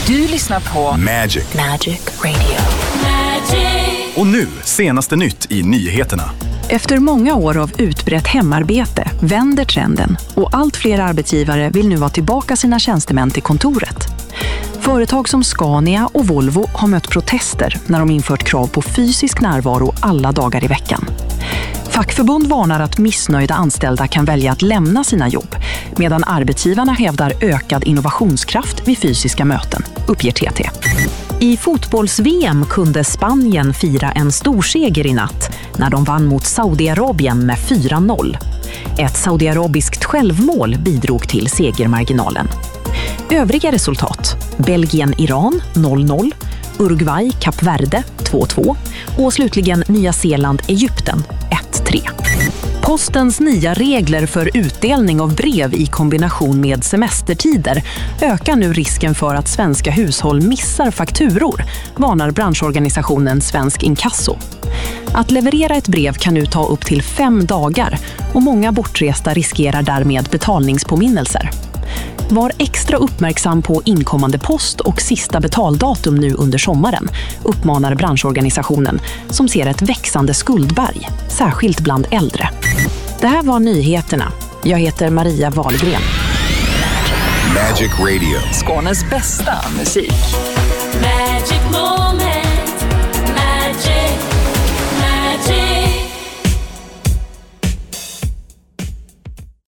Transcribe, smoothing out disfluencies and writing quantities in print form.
Du lyssnar på Magic Radio. Magic. Och nu, senaste nytt i nyheterna. Efter många år av utbrett hemarbete vänder trenden och allt fler arbetsgivare vill nu ha tillbaka sina tjänstemän till kontoret. Företag som Scania och Volvo har mött protester när de infört krav på fysisk närvaro alla dagar i veckan. Fackförbund varnar att missnöjda anställda kan välja att lämna sina jobb, medan arbetsgivarna hävdar ökad innovationskraft vid fysiska möten, uppger TT. I fotbolls-VM kunde Spanien fira en storseger i natt när de vann mot Saudiarabien med 4-0. Ett saudiarabiskt självmål bidrog till segermarginalen. Övriga resultat: Belgien-Iran 0-0, Uruguay-Kap Verde 2-2 och slutligen Nya Zeeland-Egypten 1-3. Postens nya regler för utdelning av brev i kombination med semestertider ökar nu risken för att svenska hushåll missar fakturor, varnar branschorganisationen Svensk Inkasso. Att leverera ett brev kan nu ta upp till 5 dagar och många bortresta riskerar därmed betalningspåminnelser. Var extra uppmärksam på inkommande post och sista betaldatum nu under sommaren, uppmanar branschorganisationen som ser ett växande skuldberg, särskilt bland äldre. Det här var nyheterna. Jag heter Maria Wahlgren. Magic Radio. Skånes bästa musik. Magic Moment.